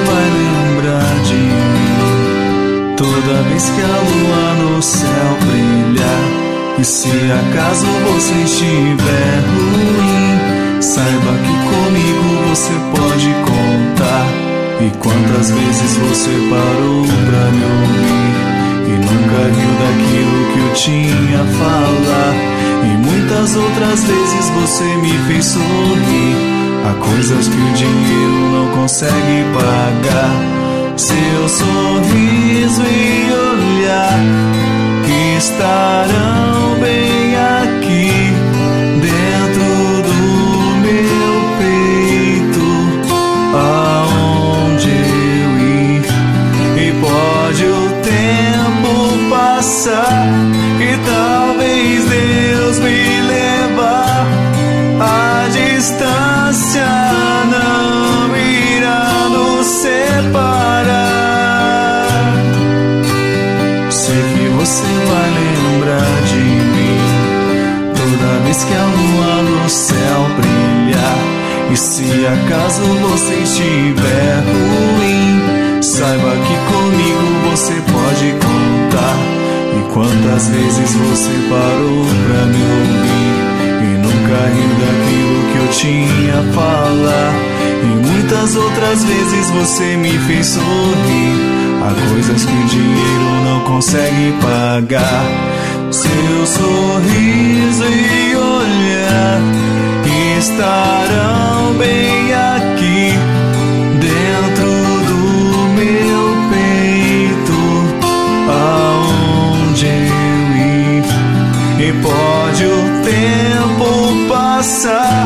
vai lembrar de mim toda vez que a lua no céu brilhar. E se acaso você estiver ruim, saiba que comigo você pode contar. E quantas vezes você parou pra me ouvir e nunca riu daquilo que eu tinha a falar. E muitas outras vezes você me fez sorrir. Há coisas que o dinheiro não consegue pagar. Seu sorriso e olhar estarão bem aqui dentro do meu peito, aonde eu ir. E pode o tempo passar e talvez Deus me levar. A distância não irá nos separar. Sei que você vai lembrar de mim toda vez que a lua no céu brilhar. E se acaso você estiver ruim, saiba que comigo você pode contar. E quantas vezes você parou pra me ouvir e nunca riu daquilo que eu tinha a falar. E muitas outras vezes você me fez sorrir. Há coisas que o dinheiro não consegue pagar. Seu sorriso e olhar estarão bem aqui dentro do meu peito, aonde eu ir. E pode o tempo passar